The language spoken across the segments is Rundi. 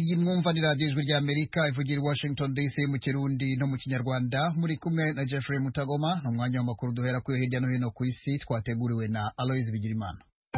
iyi mwumva ni radiyo ijwi rya Amerika ivugira i Washington DC mu Kirundi no mu Kinyarwanda. Muri kumwe na Jeffrey Mutagoma, n'umwanya w'amakuru duhera kuri hirya no hino ku isi twateguriwe na Aloys Bigirimana.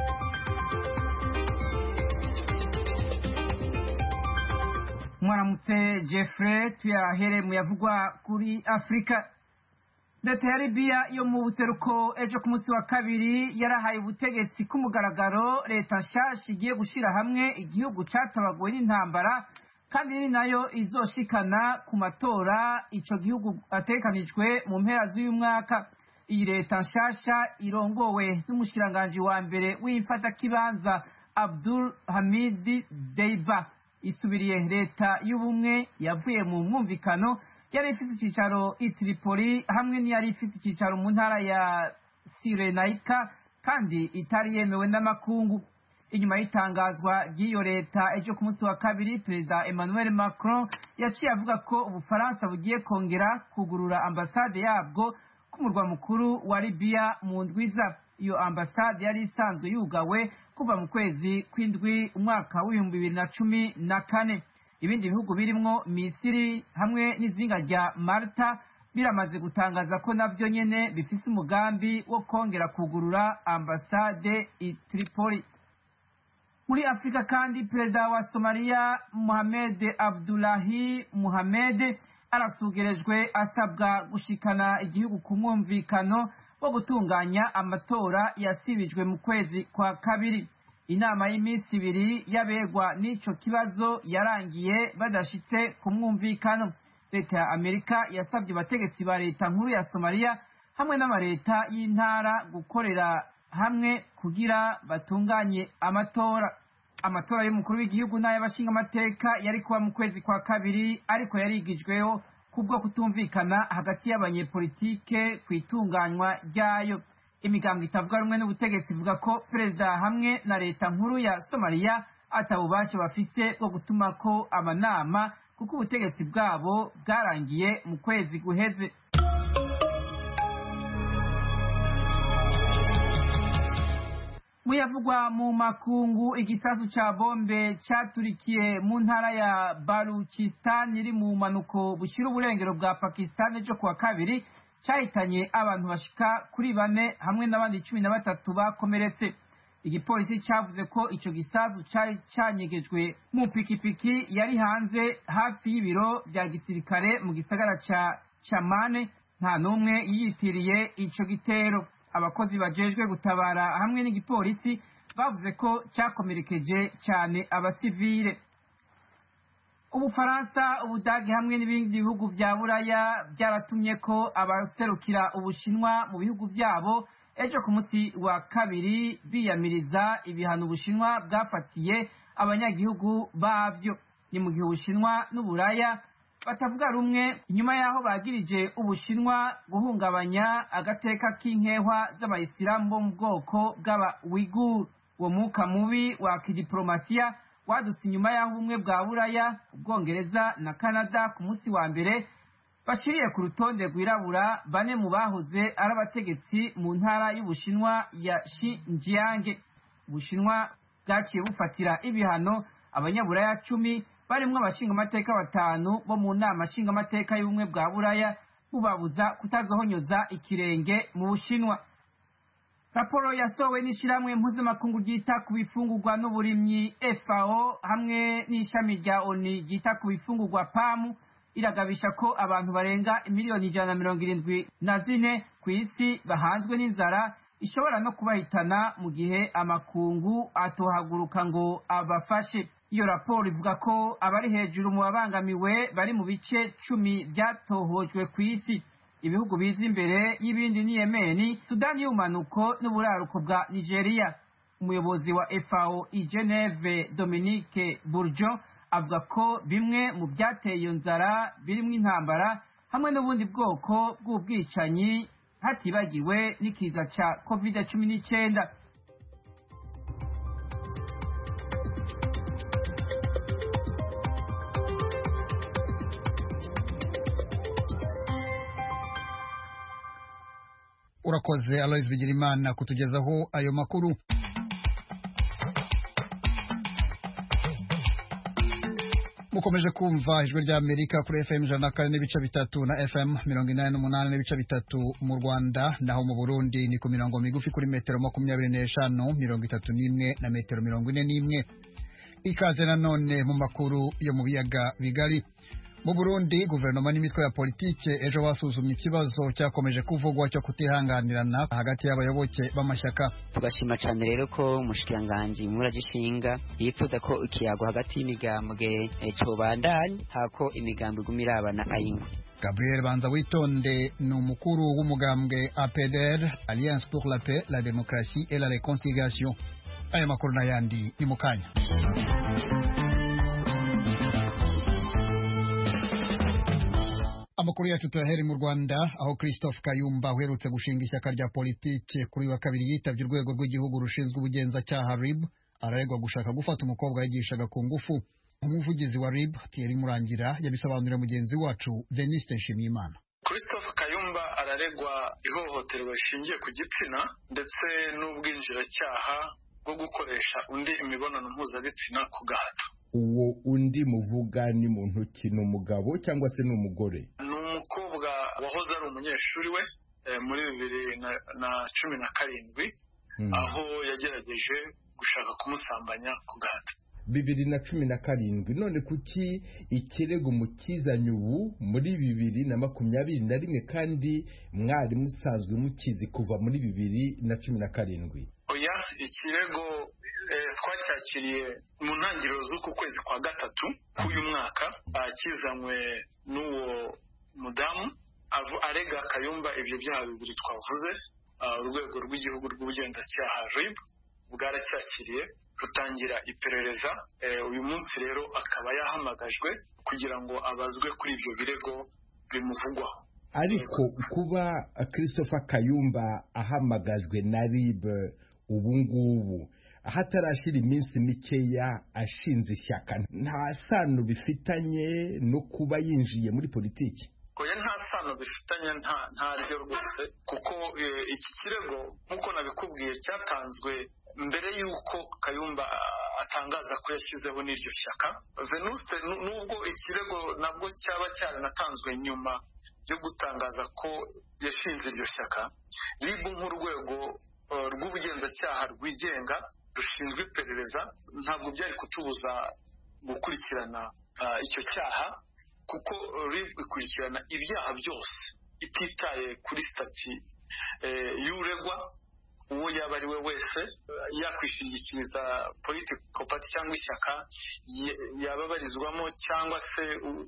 Mwaramutse Jeffrey, tuyahere mu yavugwa kuri Afrika. Leta ya Libya yo mu buseruko ejo ku munsi wa kabiri yarahaye ubutegetsi kumugaragaro leta nshasha igiye gushira hamwe igihugu catabaguwe n'intambara kandi ni nayo izoshikana ku matora ico gihugu atekanijwe mu mpera z'uyu mwaka. Iyi leta nshasha irongowe n'umushikiranganji wa mbere w'imfatakibanza Abdul Hamid Deiba isubiriye leta y'ubumwe yavuye mu mwumvikano yari ifite icyicaro i Tripoli hamwe n'iyari ifite icyicaro mu ntara ya Cyrenaica kandi itari yemewe n'amakungu. Inyuma y'itangazwa ry'iyo leta ejo ku munsi wa kabiri, Perezida Emmanuel Macron yaciye avuga ko Ubufaransa bugiye kongera kugurura ambasade yabwo ku murwa mukuru wa Libya mu ndwiza. Iyo ambasade yari isanzwe yugawe kuva mu kwezi kw'indwi umwaka w'2014. Ibindi bihugu birimwo Misiri hamwe n'izinga rya Malta biramaze gutangaza ko navyo nyene bifise umugambi wo kongera kugurura ambasade i Tripoli. Muri Afrika kandi, Perezida wa Somalia Mohamed Abdullahi Mohamed arasugerejwe asabwa gushikana igihugu ku mwumvikano wo gutunganya amatora yasibijwe mu kwezi kwa kabiri. Inama y'iminsi ibiri yabegwa n'ico kibazo yarangiye badashitse ku mwumvikano. Leta ya Amerika yasabye abategetsi ba leta nkuru ya Somalia hamwe n'amareta y'intara gukorera hamwe kugira batunganye amatora. Amatora y'umukuru w'igihugu n'ay'abashinga amateka yari kuba mu kwezi kwa kabiri, ariko yarigijweho kubwo kutumvikana hagati y'abanyepolitike ku itunganywa ryayo. Imigambwe itavuga rumwe n'ubutegetsi ivuga ko perezida hamwe na leta nkuru ya Somalia atabubasha bafise bwo gutumako amanama kuko ubutegetsi bwabo bwarangiye mu kwezi guheze. Muyavugwa mu makungu, igisasu ca bombe caturikiye mu ntara ya Baluchistan iri mu manuko bushira uburengero bwa Pakistan ejo kuwa kabiri cahitanye abantu bashika kuri 4 hamwe n'abandi 13 bakomeretse. Igipolisi cavuze ko ico gisasu cari canyegejwe mu pikipiki yari hanze hafi y'ibiro vya gisirikare mu gisagara ca Chamane. Nta numwe yiyitiriye ico gitero. Abakozi bajejwe gutabara hamwe n'igipolisi bavuze ko cakomerekeje cyane abasivile. Ubufaransa, Ubudagi hamwe n'ibindi bihugu vya Buraya byaratumye ko abaserukira Ubushinwa mu bihugu vyabo ejo ku munsi wa kabiri biyamiriza ibihano Ubushinwa bwafatiye abanyagihugu bavyo. Ni mu gihe Ubushinwa n'Uburaya batavuga rumwe inyuma yaho bagirije Ubushinwa guhungabanya agateka k'inkehwa z'abayisilamu bo mu bwoko bw'aba Uighur. Uwo mwuka mubi wa kidiplomasiya wadutse inyuma yaho ubumwe bwa Buraya, Ubwongereza na Canada ku munsi wa mbere bashiriye ku rutonde rwirabura 4 mu bahoze ari abategetsi mu ntara y'Ubushinwa ya Xinjiang. Ubushinwa bwaciye bufatira ibihano abanyaburaya 10 barimwo abashinga amateka 5 bo mu nama ashinga amateka y'ubumwe bwa Buraya, bubabuza kutazohonyoza ikirenge mu Bushinwa. Raporo yasohowe n'ishiramwe mpuzamakungu ryita ku bifungurwa n'uburimyi FAO hamwe n'ishami rya ONU ryita ku bifungurwa PAM iragabisha ko abantu barenga miliyoni 174 ku isi bahanzwe n'inzara ishobora no kubahitana mu gihe amakungu atohaguruka ngo abafashe. Iyo raporo ivuga ko abari hejuru mu babangamiwe bari mu bice 10 byatohojwe ku isi. Ibihugu biza imbere y'ibindi ni Yemen, Sudani y'ubumanuko n'uburaruko bwa Nigeria. Umuyobozi wa FAO i Geneve, Dominique Bourgeon, avuga ko bimwe mu byateye iyo nzara birimo intambara hamwe n'ubundi bwoko bw'ubwicanyi, hatibagiwe n'ikiza ca COVID-19. Urakoze Aloys Bigirimana kutugezaho ayo makuru. mukomeje kumva ijwi rya Amerika kuri FM 104.3 na FM 88.3 mu Rwanda, naho mu Burundi ni ku mirongo migufi kuri metero 25, 31 na metero 41. Ikaze nanone mu makuru yo mu biyaga bigari. Mu Burundi, guverinoma n'imitwe ya politike ejo basuzumye ikibazo cyakomeje kuvugwa cyo kutihanganirana hagati y'abayoboke b'amashyaka. Tugashima cyane rero ko umushikiranganji muragishinga yifuza ko ikiyago hagati y'imigambwe cobandanya hako imigambi gumirabana ayingwe. Gabriel Banza Witonde ni umukuru w'umugambwe APDR, Alliance pour la paix, la démocratie et la réconciliation. Aya makuru n'ayandi ni mukanya. Amakuru yacu tuyahera mu Rwanda, aho Christophe Kayumba uherutse gushinga ishyaka rya politike kuri wa kabiri yitavye urwego rw'igihugu rushinzwe ubugenzacyaha RIB, araregwa gushaka gufata umukobwa yigishaga ku ngufu. Umuvugizi wa RIB Thierry Murangira yabisobanurira mugenzi wacu Veniste Nshimiyimana. Christophe Kayumba araregwa ihohoterwa rishingiye ku gitsina ndetse n'ubwinjiracyaha bwo gukoresha undi imibonano mpuzabitsina ku gahato. Uwo undi muvuga ni muntu ki, ni umugabo cyangwa se ni umugore? Ni umukobwa wahoze ari umunyeshuri we muri 2017 aho yagerageje gushaka kumusambanya ku gahato. 2017. None kuki ikirego mukizanye ubu muri 2021 kandi mwari musanzwe mukizi kuva muri 2017? Oya, ikirego twacyakiriye mu ntangiriro z'uku kwezi kwa gatatu k'uyu mwaka, kizanywe n'uwo mudamu arega Kayumba ibyo byaha bibiri twavuze. Urwego rw'igihugu rw'ubugenzacyaha RIB bwaracyakiriye rutangira iperereza. Uyu munsi rero akaba yahamagajwe kugira ngo abazwe kuri ibyo birego bimuvugwaho. Ariko kuba Christophe Kayumba ahamagajwe na RIB ubu ngubu hatarashira iminsi mikeya ashinze ishyaka, nta sano bifitanye no kuba yinjiye muri politiki? Oya, nta sano bifitanye, nta ryo rwose, kuko iki kirego nk'uko nabikubwiye cyatanzwe mbere y'uko Kayumba atangaza ko yashyizeho n'iryo shyaka. Venuste, nubwo ikirego nabwo cyaba cyaranatanzwe nyuma yo gutangaza ko yashinze iryo shyaka, RIB nk'urwego rw'ubugenzacyaha rwigenga rushinzwe iperereza ntabwo byari kutubuza gukurikirana icyo cyaha, kuko RIB ikurikirana ibyaha byose ititaye kuri stati y'uregwa uwo yaba ari we wese, yakwishingikiriza political party cyangwa ishyaka yababarizwamo cyangwa se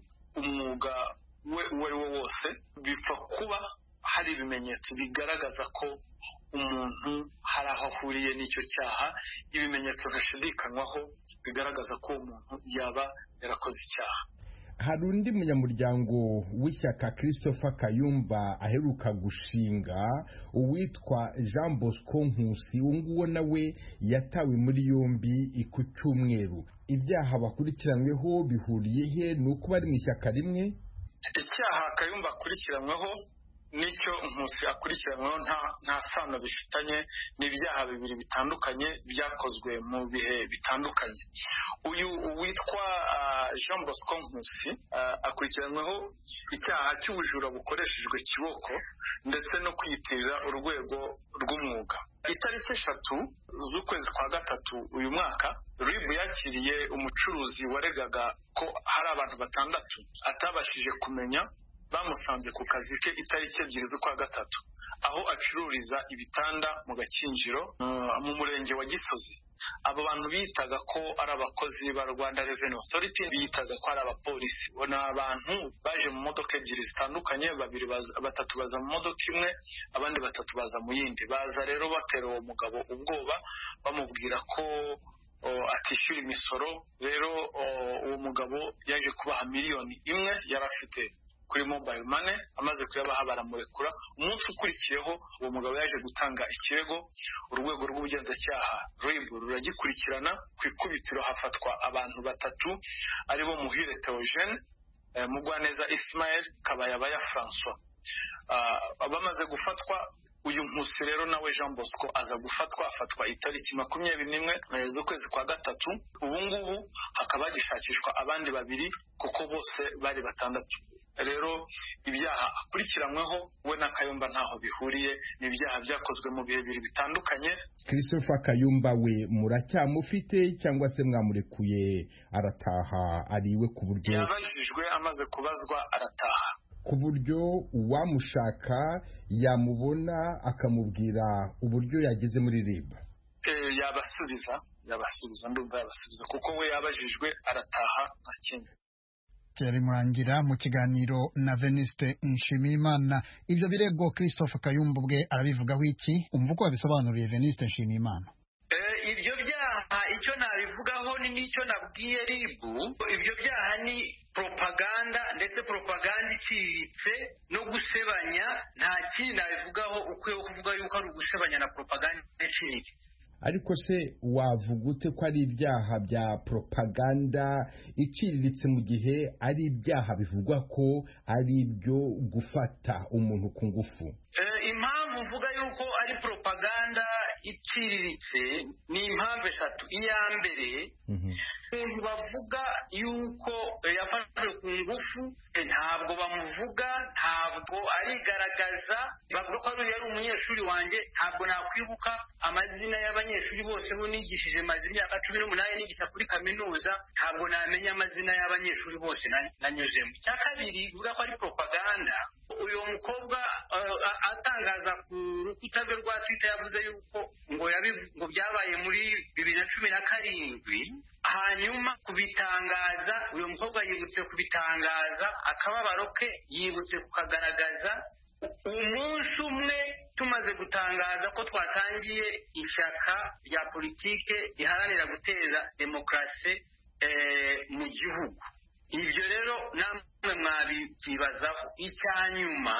umwuga we uwo ari wo wose. Bipfa kuba hari ibimenyetso bigaragaza ko umuntu hari aho ahuriye n'icyo cyaha, ibimenyetso ntashidikanywaho bigaragaza ko umuntu yaba yarakoze icyaha. Hari undi munyamuryango w'ishyaka Christophe Kayumba aheruka gushinga, uwitwa Jean Bosco Nkusi, nguwo nawe yatawe muri yombi ku cyumweru. Ibyaha bakurikiranyweho bihuriye he? Nuko bari mu ishyaka rimwe? Icyaha Kayumba akurikiranyweho nicyo Nkusi akurikiranyweho nta sano bifitanye, n'ibyaha bibiri bitandukanye byakozwe mu bihe bitandukanye. Uyu witwa Jean Bosco Nkusi akurikiranyweho icyaha cy'ubujura bukoreshejwe kiboko ndetse no kwiyitirira urwego rw'umwuga. Itariki 3 z'ukwezi kwa gatatu uyu mwaka, RIB yakiriye umucuruzi waregaga ko hari abantu 6 atabashije kumenya bamusanze ku kazi ke itariki 2 z'ukwa gatatu aho acururiza ibitanda mu Gakinjiro mu murenge wa Gisozi. Abo bantu bitaga ko ari abakozi ba Rwanda Revenue Authority, bitaga ko ari abapolisi. Ni abantu baje mu modoka ebyiri zitandukanye, batatu baza mu modoka imwe, abandi 3 baza mu yindi. Baza rero batera uwo mugabo ubwoba bamubwira ko atishyura imisoro. Rero uwo mugabo yaje kubaha 1 miliyoni yari afite kuri mobile money, amaze kuyabaha baramurekura. Umunsi ukurikiyeho uwo mugabo yaje gutanga ikirego, urwego rw'ubugenzacyaha RIB ruragikurikirana. Ku ikubitiro hafatwa abantu 3 aribo Muhire Theogene, Mugwaneza Ismael, Kabayabaya François. Bamaze gufatwa, uyu Nkusi rero nawe Jean Bosco aza afatwa itariki 21 z'ukwezi kwa gatatu. Ubu ngubu hakaba hagishakishwa abandi babiri kuko bose bari batandatu. Rero ibyaha akurikiranyweho we na Kayumba ntaho bihuriye, ni ibyaha byakozwe mu bihe bibiri bitandukanye. Christopher Kayumba we muracyamufite cyangwa se mwamurekuye arataha ariwe ku buryo yabajijwe amaze kubazwa arataha, ku buryo uwamushaka yamubona akamubwira uburyo yageze muri RIB? Yabasubiza ndumva yabasubiza kuko we yabajijwe arataha nta kindi. Thierry Murangira mu kiganiro na Venuste Nshimiyimana. Ibyo birego Christopher Kayumba ubwe arabivugaho iki? Umva uko wabisobanuriye Venuste Nshimiyimana. Ibyo byaha icyo nabivugaho ni nicyo nabwiye RIB. Ibyo byaha ni propaganda, ndetse propaganda iciriritse no gusebanya. Nta kindi nabivugaho ukwiye kuvuga yuko ari ugusebanya na propaganda iciriritse. Ariko se wavuga ute ko ari ibyaha bya propaganda iciriritse mu gihe ari ibyaha bivugwa ko ari ibyo gufata umuntu ku ngufu? Impamvu mvuga yuko ari propaganda iciriritse ni impamvu eshatu. Iya mbere, umuntu bavuga yuko yafashwe ku ngufu ntabwo bamuvuga, ntabwo arigaragaza, bavuga ko ari umunyeshuri wanjye. Ntabwo nakwibuka amazina y'abanyeshuri bose bo nigishije maze imyaka 18 nigisha kuri kaminuza, ntabwo namenya amazina y'abanyeshuri bose nanyuzemo. Cya kabiri, uvuga ko ari propaganda, uyu mukobwa atangaza ku rukuta rwe rwa Twitter yavuze yuko ngo byabaye muri 2017. hanyuma kubitangaza, uyu mukobwa yibutse kubitangaza, akababaro ke yibutse kukagaragaza umunsi umwe tumaze gutangaza ko twatangiye ishyaka rya politike riharanira guteza demokarasi mu gihugu. Ibyo rero namwe mwabyibazaho. Icyanyuma,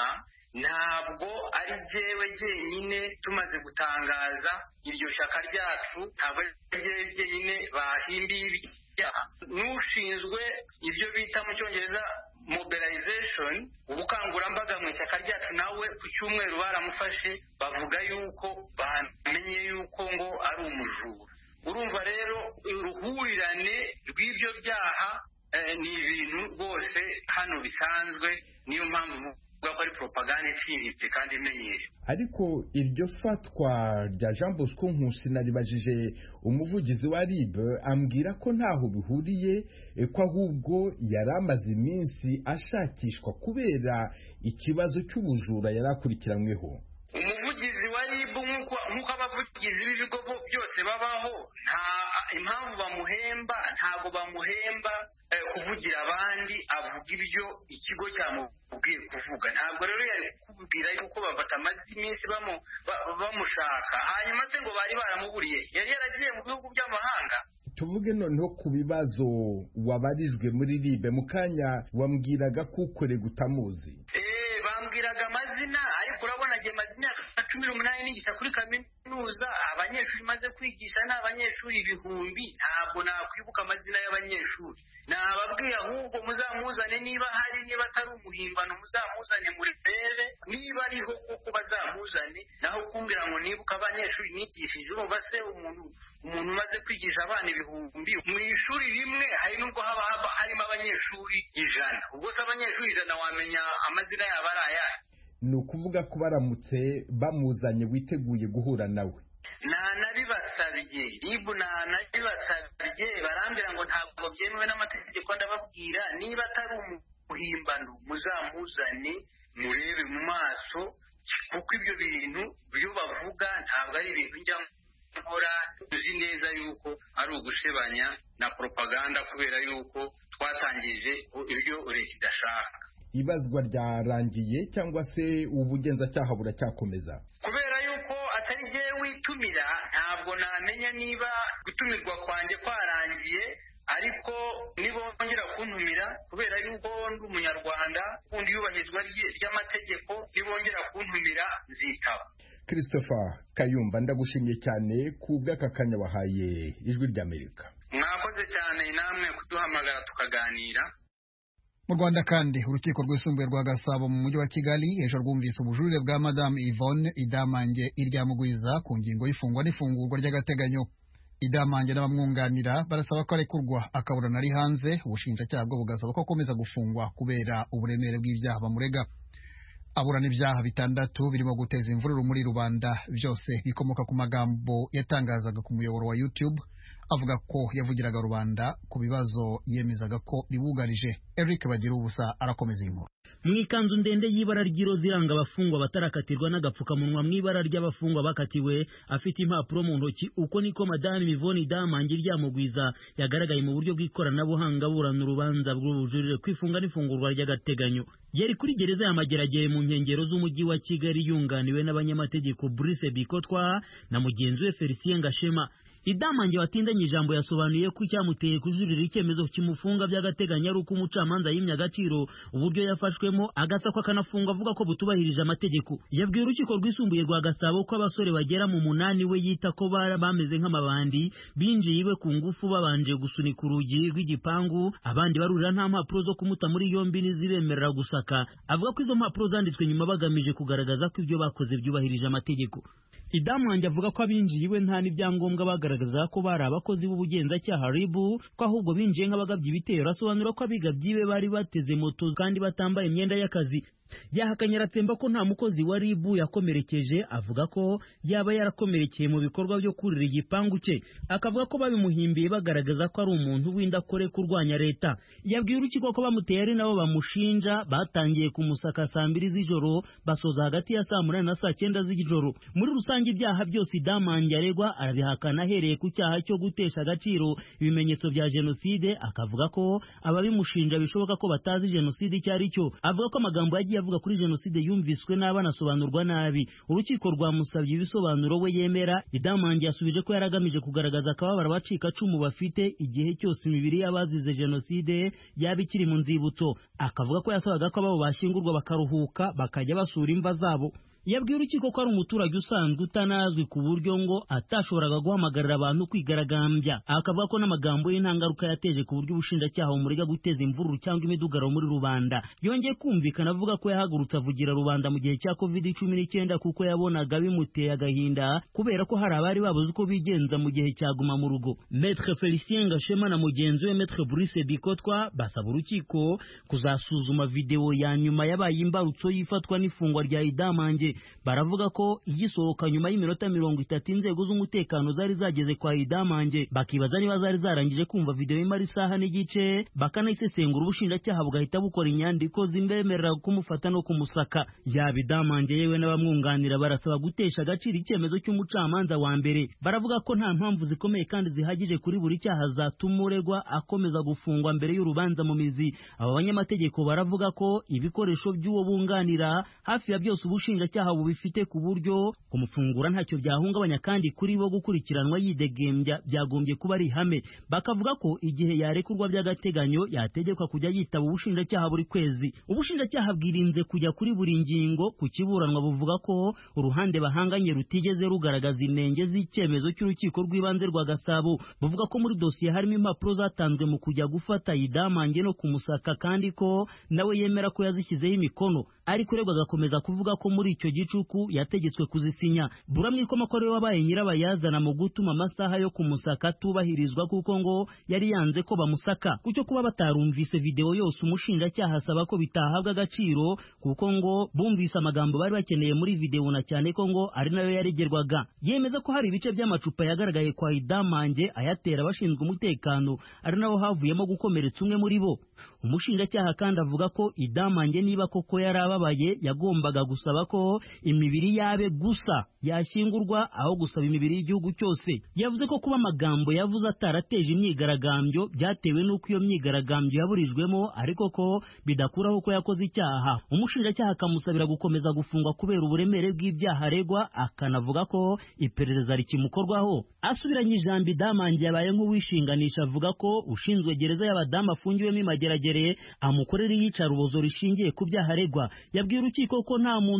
ntabwo ari jyewe jyenyine tumaze gutangaza iryo shyaka ryacu, ntabwo ari jyewe jyenyine bahimbiye ibyaha. N'ushinzwe ibyo bita mu Cyongereza mobilization, ubukangurambaga mu ishyaka ryacu, nawe ku cyumweru baramufashe, bavuga yuko bamenye yuko ngo ari umujura. Urumva rero uruhurirane rw'ibyo byaha ni ibintu rwose hano bisanzwe. Niyo mpamvu ko ari propaganda iciriritse kandi imenyere. Ariko iryo fatwa rya Jean Bosco Nkusi naribajije umuvugizi wa RIB, ambwira ko ntaho bihuriye, ko ahubwo yari amaze iminsi ashakishwa kubera ikibazo cy'ubujura yari akurikiranyweho. Umuvugizi wa RIB nk'uko abavugizi b'ibigo byose babaho, nta impamvu bamuhemba, ntabwo bamuhemba kuvugira abandi, avuga ibyo ikigo cyamubwiye kuvuga. Ntabwo rero yari kubwira yuko batamaze iminsi bamushaka hanyuma se ngo bari baramuburiye. Yari yaragiye mu bihugu by'amahanga. Tuvuge noneho ku bibazo wabarijwe muri RIB. Mu kanya wambwiraga ko ukore gutamuzi. Bambwiraga amazina, ariko urabona agiye amazina 18 nigisha kuri kaminuza, abanyeshuri maze kwigisha ni abanyeshuri ibihumbi, ntabwo nakwibuka amazina y'abanyeshuri. Nababwiye ahubwo muzamuzane, niba hari, niba atari umuhimbano muzamuzane murebe, niba ariho kuko bazamuzane. Naho kumbwira ngo nibuka abanyeshuri nigishije, urumva se umuntu umaze kwigisha abana ibihumbi mu ishuri rimwe, hari nubwo haba harimo abanyeshuri 100. Ubwo se abanyeshuri 100 wamenya amazina yabo ari ayahe? Ni ukuvuga ko baramutse bamuzanye witeguye guhura nawe? Nanabibasabye, RIB nanabibasabye, barambira ngo ntabwo byemewe n'amategeko. Ndababwira, niba atari umuhimbano muzamuzane murebe mu maso, kuko ibyo bintu byo bavuga ntabwo ari ibintu njya nkora. Tuzi neza yuko ari ugusebanya na propaganda, kubera yuko twatangije ibyo leta idashaka. Ibazwa ryarangiye cyangwa se ubugenzacyaha buracyakomeza? Kubera yuko atari jyewe witumira, ntabwo namenya niba gutumirwa kwanjye kwarangiye, ariko nibongera kuntumira, kubera yuko ndi umunyarwanda kundi yubahizwa ry'amategeko, nibongera kuntumira nzitaba. Christopher Kayumba, ndagushimye cyane ku bw'aka kanya wahaye Ijwi ry'Amerika. Mwakoze cyane namwe kuduhamagara tukaganira. Mu Rwanda kandi urukiko rwisumbuye rwa Gasabo mu mujyi wa Kigali ejo rwumvise ubujurire bwa Madame Yvonne Idamange Iryamugwiza ku ngingo y'ifungwa n'ifungurwa ry'agateganyo. Idamange n'abamwunganira barasaba ko arekurwa akaburana ari hanze, ubushinjacyaha bwo bugasaba ko akomeza gufungwa kubera uburemere bw'ibyaha bamurega. Aburana ibyaha 6 birimo guteza imvururu muri rubanda, byose bikomoka ku magambo yatangazaga ku muyoboro wa YouTube avuga ko yavugiraga rubanda ku bibazo yemezaga ko bibugarije. Eric Bagira ubusa arakomeza inkuru. Mu ikanzu ndende y'ibara ry'iroza iranga abafungwa batarakatirwa n'agapfukamunwa mu ibara ry'abafungwa bakatiwe, afite impapuro mu ntoki, uko niko Madame Yvonne Idamange Iryamugwiza yagaragaye mu buryo bw'ikoranabuhanga burana urubanza rw'ubujurire kwifunga n'ifungurwa ry'agateganyo. Yari kuri gereza ya Mageragere mu nkengero z'umujyi wa Kigali yunganiwe n'abanyamategeko Brice Bikotwa na mugenzi we Felicien Gashema. Idamange watindanye ijambo yasobanuye ko icyamuteye kujurira icyemezo kimufunga by'agateganyo ari uko umucamanza yimye agaciro uburyo yafashwemo agasakwa akanafungwa avuga ko butubahirije amategeko. Yabwiye urukiko rwisumbuye rwa Gasabo ko abasore bagera mu 8 we yita ko bameze nk'amabandi binjiye iwe ku ngufu babanje gusunika urugi rw'igipangu, abandi barurira nta mpapuro zo kumuta muri yombi nizibemerera gusaka. Avuga ko izo mpapuro zanditswe nyuma bagamije kugaragaza ko ibyo bakoze byubahirije amategeko. Idamange avuga ko abinjiye iwe nta n'ibyangombwa bagaragaza ko bari abakozi b'ubugenzacyaha RIB, ko ahubwo binjiye nk'abagabye ibitero. Asobanura ko abigabye ibe bari bateze moto kandi batambaye imyenda y'akazi. Yahakanye aratsemba ko nta mukozi wa RIB yakomerekeje, avuga ko yaba yarakomerekeye mu bikorwa byo kurira igipangu cye. Akavuga ko babimuhimbiye bagaragaza ko ari umuntu w'indakore kurwanya leta. Yabwiye urukiko ko bamuteye ari nabo bamushinja, batangiye kumusaka saa 2 z'ijoro basoza hagati ya saa 8 na saa 9 z'ijoro. Muri rusange ibyaha byose Idamange aregwa arabihakana ahereye ku cyaha cyo gutesha agaciro ibimenyetso bya jenoside. Akavuga ko ababimushinja bishoboka ko batazi jenoside icyo ari cyo. Avuga ko amagambo yagiye avuga kuri jenoside yumviswe n'abana sobanurwa nabi. Urukiko rwamusabye ibisobanuro we yemera. Idamange yasubije ko yaragamije kugaragaza akababara abacika cumu bafite igihe cyose imibiri y'abazize jenoside yaba ikiri mu nzibutso. Akavuga ko yasabaga ko abo bashyingurwa bakaruhuka bakajya basura imva zabo. Yabwiye urukiko ko ari umuturage usanzwe utanazwi ku buryo ngo atashoboraga guhamagarira abantu kwigaragambya. Akavuga ko n'amagambo y'intangaruka yateje ku buryo ubushinjacyaha bumurega guteza imvururu cyangwa imidugaro muri rubanda. Yongeye kumvikana avuga ko yahagurutse avugira rubanda mu gihe cya COVID-19 kuko yabonaga bimuteye agahinda kubera ko hari abari babuze uko bigenza mu gihe cyaguma mu rugo. Maître Felicien Gashema na mugenzi we Maître Brice Bikotwa basaba urukiko kuzasuzuma video ya nyuma yabaye imbarutso yifatwa n'ifungwa rya Idamange. Baravuga ko igisohoka nyuma y'iminota 30 inzego z'umutekano zari zageze kwa Idamange, bakibaza niba zari zarangije kumva video y'imari saha n'igice, bakanayisesengura ubushinjacyaha bugahita bukora inyandiko zimbemerera kumufata no kumusaka. Yaba Idamange yewe n'abamwunganira barasaba gutesha agaciro icyemezo cy'umucamanza wa mbere. Baravuga ko nta mpamvu zikomeye kandi zihagije kuri buri cyaha zatuma uregwa akomeza gufungwa mbere y'urubanza mu mizi. Aba banyamategeko baravuga ko ibikoresho by'uwo bunganira hafi ya byose ubushinjacyaha bubifite ku buryo kumufungura ntacyo byahungabanya kandi kuri bo gukurikiranwa yidegembya byagombye kuba ari ihame. Bakavuga ko igihe yarekurwa by'agateganyo yategekwa kujya yitaba ubushinjacyaha buri kwezi. Ubushinjacyaha bwirinze kujya kuri buri ngingo ku kiburanwa, buvuga ko uruhande bahanganye rutigeze rugaragaza inenge z'icyemezo cy'urukiko rw'ibanze rwa Gasabo. Buvuga ko muri dosiye harimo impapuro zatanzwe mu kujya gufata Idamange no kumusaka kandi ko nawe yemera ko yazishyizeho imikono, ariko uregwa agakomeza kuvuga ko muri icyo gicuku yategetswe kuzisinya. Buramwikoma ko ariwe wabaye nyirabayazana mu gutuma amasaha yo kumusaka tubahirizwa kuko ngo yari yanze ko bamusaka. Kucyo kuba batarumvise video yose umushinjacyaha asaba ko bitahabwa agaciro kuko ngo bumvise amagambo bari bakeneye muri video na cyane ko ngo ari nayo yaregerwaga. Yemeza ko hari ibice by'amacupa yagaragaye kwa Idamange ayatera abashinzwe umutekano ari naho havuyemo gukomeretsa umwe muri bo. Umushinjacyaha kandi avuga ko Idamange niba koko yarababaye yagombaga gusaba ko imibiri yabe gusa yashyingurwa aho gusaba imibiri y'igihugu cyose. Yavuze ko kuba amagambo yavuze atarateje imyigaragambyo byatewe n'uko iyo myigaragambyo yaburijwemo, ariko ko bidakuraho ko yakoze icyaha. Umushinjacyaha akamusabira gukomeza gufungwa kubera uburemere bw'ibyaha aregwa, akanavuga ko iperereza rikimukorwaho. Asubiranye ijambo Idamange yabaye nk'uwishinganisha, avuga ko ushinzwe gereza y'abadamu afungiwemo Imageragere amukorera iyicarubozo rishingiye ku byaha aregwa. Yabwiye urukiko ko nta muntu wemerewe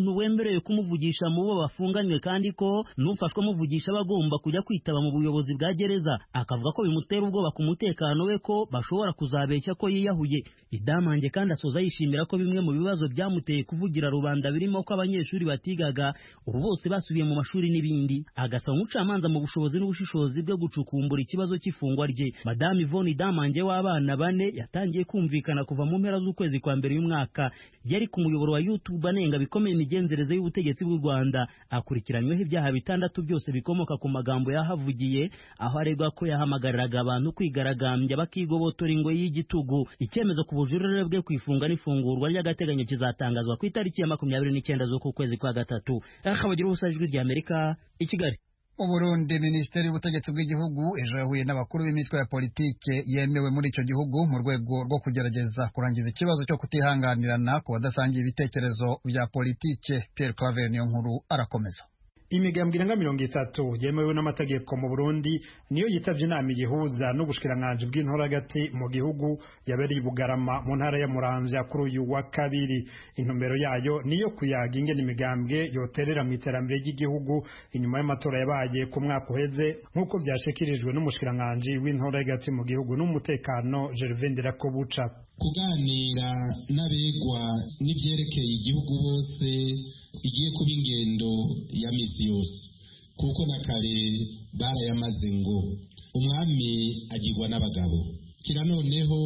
atemerewe kumuvugisha mu bo bafunganywe kandi ko n'ufashwe amuvugisha bagomba kujya kwitaba mu buyobozi bwa gereza. Akavuga ko bimutera ubwoba ku mutekano we ko bashobora kuzabeshya ko yiyahuye. Idamange kandi asoza yishimira ko bimwe mu bibazo byamuteye kuvugira rubanda birimo ko abanyeshuri batigaga ubu bose basubiye mu mashuri n'ibindi. Agasaba umucamanza mu bushobozi n'ubushishozi bwo gucukumbura ikibazo cy'ifungwa rye. Madame Yvonne Idamange w'abana 4 yatangiye kumvikana kuva mu mpera z'ukwezi kwa mbere y'umwaka. Yari ku muyoboro wa YouTube anenga bikomeye imigenzereze y'ubutegetsi bw'u Rwanda. Akurikiranyweho ibyaha 6 byose bikomoka ku magambo yahavugiye, aho aregwa ko yahamagariraga abantu kwigaragambya bakigobotora ingo y'igitugu. Icyemezo ku bujurire bwe kwifunga n'ifungurwa ry'agateganyo kizatangazwa ku itariki ya 29 z'uku kwezi kwa gatatu. Akabagira ubusajwi ry'Amerika i Kigali. Uburundi, Minisiteri y'Ubutegetsi bw'igihugu ejo yahuye n'abakuru b'imitwe ya politike yemewe muri icyo gihugu mu rwego rwo kugerageza kurangiza ikibazo cyo kutihanganirana ku badasangiye ibitekerezo bya politike. Pierre Claver Niyonkuru arakomeza. Imigambwe irenga 30 yemewe n'amategeko mu Burundi niyo yitavye inama igihuza n'ubushikiranganje bw'intoragati mu gihugu yabereye Bugarama mu ntara ya Muramvya kuri uyu wa kabiri. Intumbero yayo niyo kuyaga ingene imigambwe yoterera mu iterambere ry'igihugu inyuma y'amatora yabaye ku mwaka uheze nk'uko byashikirijwe n'umushikiranganje w'intoragati mu gihugu n'umutekano Gervais Ndirakobuca. Kuganira n'abegwa n'ivyerekeye igihugu bose igiye kuba ingendo ya misi yose kuko na kare barayamaze ngo umwami agirwa n'abagabo. Kira noneho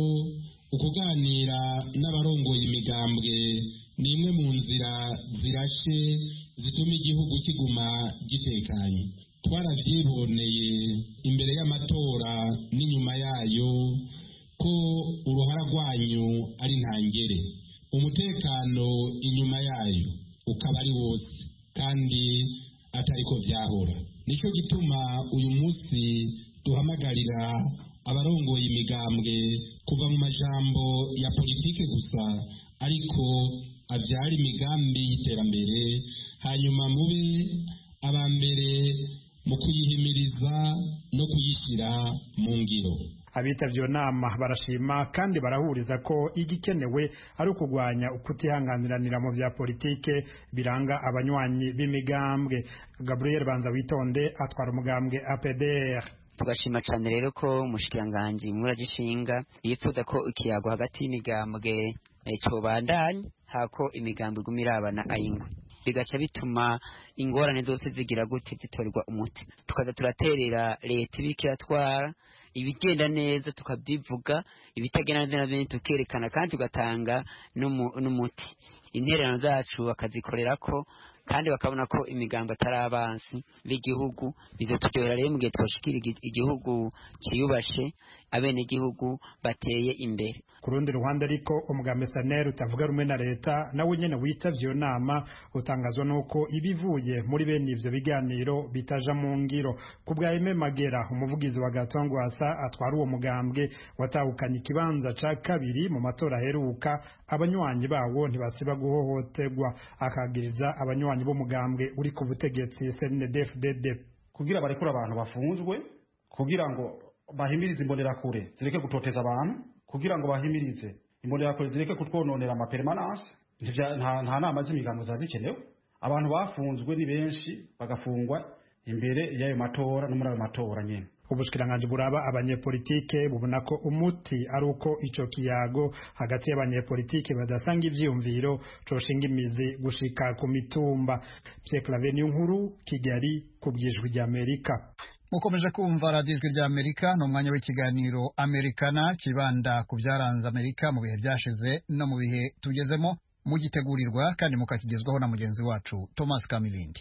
ukuganira n'abarongoye imigambwe ni imwe mu nzira zirashe zituma igihugu kiguma gitekanye. Twaravyiboneye imbere y'amatora n'inyuma yayo ko uruhara rwanyu ari ntangere, umutekano inyuma yayo ukaba ari wose kandi atariko vyahora. Nico gituma uyu munsi duhamagarira abarongoye imigambwe kuva mu majambo ya politike gusa ariko avyara imigambi y'iterambere, hanyuma mube abambere mu kuyihimiriza no kuyishyira mu ngiro. Abitavyo nama barashima kandi barahuriza ko igikenewe ari ukugwanya ukutihanganiranira mu vya politike biranga abanywanyi b'imigambwe. Gabriel Banza Witonde atwara umugambwe APDR. Tugashima cyane rero ko umushikiranganje muragishinga yifuza ko ikiyago hagati y'imigambwe cobandanya hako imigambwe gumirabana ayingwe, bigaca bituma ingorane zose zigira gute zitorwa umuti. Tukaza turaterera leta ibikiratwara ibigenda neza tukabyivuga, ibitagenda neza tukerekana kandi tugatanga n'umuti. Intererano zacu bakazikorera ko kandi bakabona ko imigambo atarabansi b'igihugu. Bizo turyohera rero mu gihe twashikira igihugu ciyubashe abene igihugu bateye imbere. Ku rundi ruhande ariko umugambi SNL utavuga rumwe na leta nawe nyene witavye iyo nama utangazwa nuko ibivuye muri bene ivyo biganiro bitaja mu ngiro. Ku bwa Aime Magera umuvugizi wa Gatongwasa atwara uwo mugambwe watahukanye ikibanza ca kabiri mu matora aheruka, abanywanyi bawo ntibasiba guhohoterwa. Akagiriza abanywanyi bo mugambwe uri ku butegetsi CNDD-FDD kugira barekura abantu bafunzwe, kugira ngo bahimirize imbonerakure zireke gutoteza abantu, kugira ngo bahimirize imbonerakure zireke kutwononera amapermanence. Nta nama z'imigambo zazikenewe. Abantu bafunzwe ni benshi bagafungwa imbere y'ayo matora no muri ayo matora nyene. Ubushikiranganje buraba abanyepolitike bubona ko umuti ari uko ico kiyago hagati y'abanyepolitike badasanga ivyiyumviro coshinga imizi gushika ku mitumba. Pierre Claver Niyonkuru, Kigali, kubwijwi rya Amerika. Mukomeje kumva radiyo ijwi rya Amerika, no mwanya w'ikiganiro Amerikana kibanda ku byaranze Amerika mu bihe byashize no mu bihe tugezemo, mugitegurirwa kandi mukakigezwaho na mugenzi wacu Thomas Kamilindi.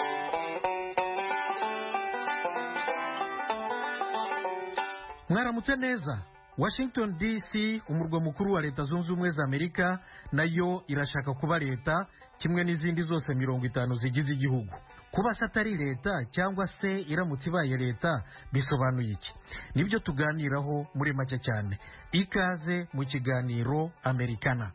Mwaramutse neza. Washington DC, umurwa mukuru wa Leta Zunze Ubumwe za Amerika, nayo irashaka kuba leta kimwe n'izindi zose 50 zigize igihugu. Kuba satari leta cyangwa se iramutse ibaye leta bisobanuye iki? Nibyo tuganiraho muri make cyane. Ikaze mu kiganiro Amerikana.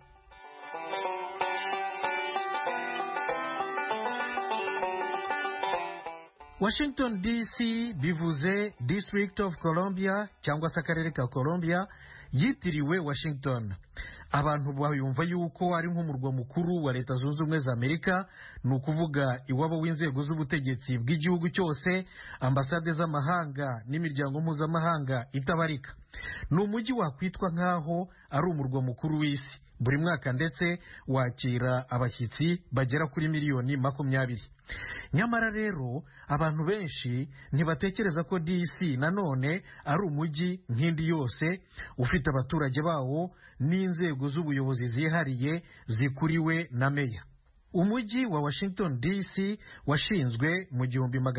Washington DC bivuze District of Columbia cyangwa se akarere ka Columbia yitiriwe Washington. abantu bayumva yuko ari nk'umurwa mukuru wa Leta Zunze Ubumwe za Amerika, ni ukuvuga iwabo w'inzego z'ubutegetsi bw'igihugu cyose, ambasade z'amahanga n'imiryango mpuzamahanga itabarika. Ni umujyi wakwitwa nk'aho ari umurwa mukuru w'isi. Buri mwaka ndetse wakira abashyitsi bagera kuri miliyoni 20. Nyamara rero abantu benshi ntibatekereza ko DC nanone ari umujyi nk'indi yose ufite abaturage bawo n'inzego z'ubuyobozi zihariye zikuriwe na meya. Umujyi wa Washington DC washinzwe mu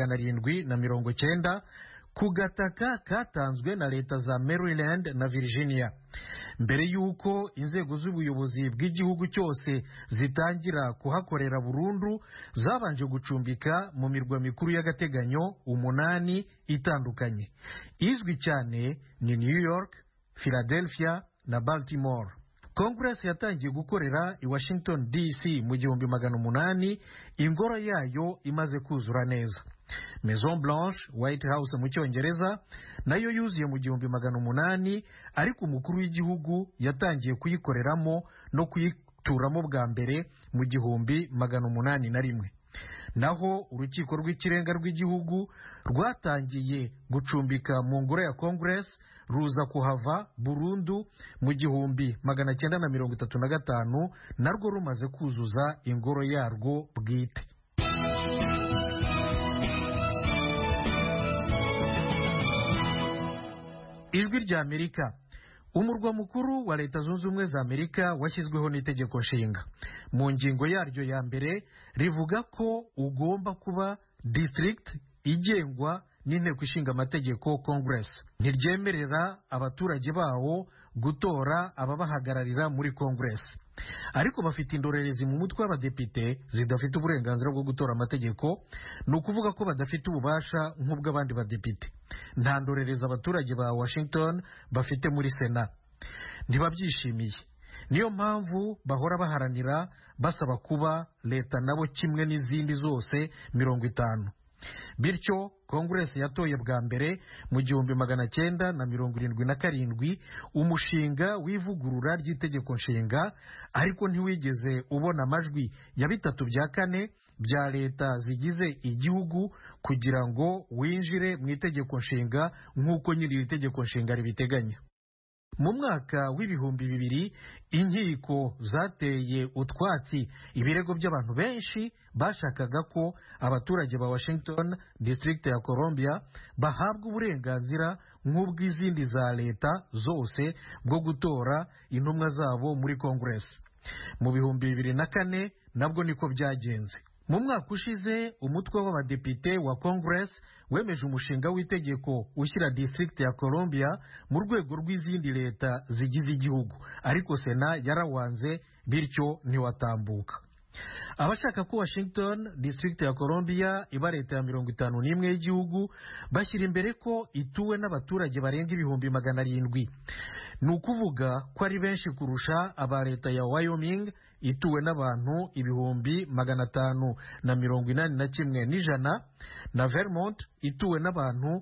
1790 ku gataka katanzwe na leta za Maryland na Virginia. Mbere y'uko inzego z'ubuyobozi bw'igihugu cyose zitangira kuhakorera burundu, zabanje gucumbika mu mirwa mikuru y'agateganyo 8 itandukanye. Izwi cyane ni New York, Philadelphia na Baltimore. Congress yatangiye gukorera i Washington DC mu 1800, ingoro yayo imaze kuzura neza. Maison Blanche, White House mu Cyongereza, nayo yuzuye mu 1800, ariko umukuru w'igihugu yatangiye kuyikoreramo no kuyituramo bwa mbere mu 1801. Naho urukiko rw'ikirenga rw'igihugu rwatangiye gucumbika mu ngoro ya Congress ruza kuhava burundu mu 1935, narwo rumaze kuzuza ingoro yarwo bwite. Ijwi rya Amerika. Umurwa mukuru wa Leta Zunze Ubumwe za Amerika washyizweho n'itegeko nshinga. Mu ngingo yaryo ya mbere rivuga ko ugomba kuba district igengwa n'inteko ishinga amategeko Congress. Ntiryemerera abaturage bawo gutora ababahagararira muri Congress. Ariko bafite indorerezi mu mutwe w'abadepite zidafite uburenganzira bwo gutora amategeko, ni ukuvuga ko badafite ububasha nk'ubw'abandi badepite. Nta ndorerezi abaturage ba Washington bafite muri Sena. Ntibabyishimiye. Niyo mpamvu bahora baharanira basaba kuba leta nabo kimwe n'izindi zose 50. Bityo Congress yatoye bwa mbere mu 1977 umushinga w'ivugurura ry'itegeko nshinga, ariko ntiwigeze ubona amajwi ya 3/4 bya leta zigize igihugu kugira ngo winjire mu itegeko nshinga nk'uko nyiri itegeko nshinga ribiteganya. Mu mwaka w'2000 inkiko zateye utwatsi ibirego by'abantu benshi bashakaga ko abaturage ba Washington District ya Columbia bahabwa uburenganzira nk'ubw'izindi za leta zose bwo gutora intumwa zabo muri Congress. Mu 2004 nabwo niko byagenze. Mu mwaka ushize umutwe w'abadepite wa Congress wemeje umushinga w'itegeko ushyira District ya Columbia mu rwego rw'izindi leta zigize igihugu, ariko Sena yarawanze, bityo ntiwatambuka. Abashaka ko Washington District ya Columbia iba leta ya 51 y'igihugu bashyira imbere ko ituwe n'abaturage barenga 700,000. Ni ukuvuga ko ari benshi kurusha aba leta ya Wyoming ituwe n'abantu 581,100 na Vermont ituwe n'abantu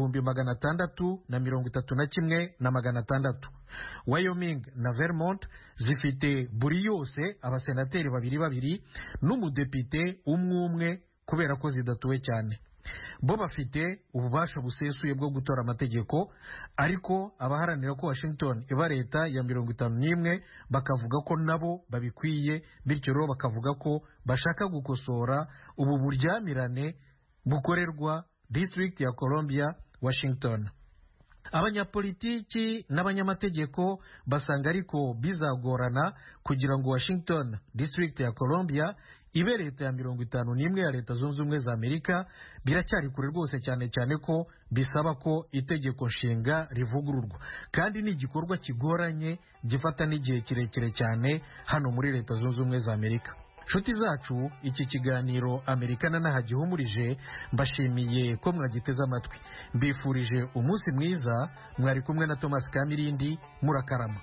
631,600. Wyoming na Vermont zifite buri yose abasenateri 2 n'umudepite umwe kubera ko zidatuwe cyane. Bo bafite ububasha busesuye bwo gutora amategeko, ariko abaharanira ko Washington iba leta ya 51 bakavuga ko nabo babikwiye, bityo rero bakavuga ko bashaka gukosora ubu buryamirane bukorerwa District ya Columbia Washington. Abanyapolitiki n'abanyamategeko basanga ariko bizagorana kugira ngo Washington District ya Columbia ibe leta ya 51 ya Leta Zunze Ubumwe za Amerika. Biracyari kure rwose, cyane cyane ko bisaba ko itegeko nshinga rivugururwa, kandi ni igikorwa kigoranye gifata n'igihe kirekire cyane hano muri Leta Zunze Ubumwe za Amerika. Nshuti zacu, iki kiganiro Amerikana nahagihumurije, mbashimiye ko mwagiteze amatwi. Mbifurije umunsi mwiza. Mwari kumwe na Thomas Kamirindi. Murakarama.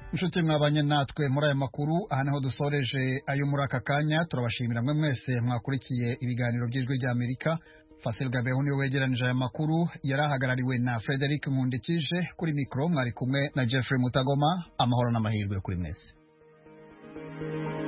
inshuti mwabanye natwe muri aya makuru aha niho dusoreje ayo muri aka kanya turabashimira mwe mwese mwakurikiye ibiganiro by'ijwi ry'Amerika. Fasil Gabeho niwe wegeranije aya makuru yarahagarariwe na Frederic Nkundikije kuri mikro mwari kumwe na Jeffrey Mutagoma. Amahoro n'amahirwe kuri mwese.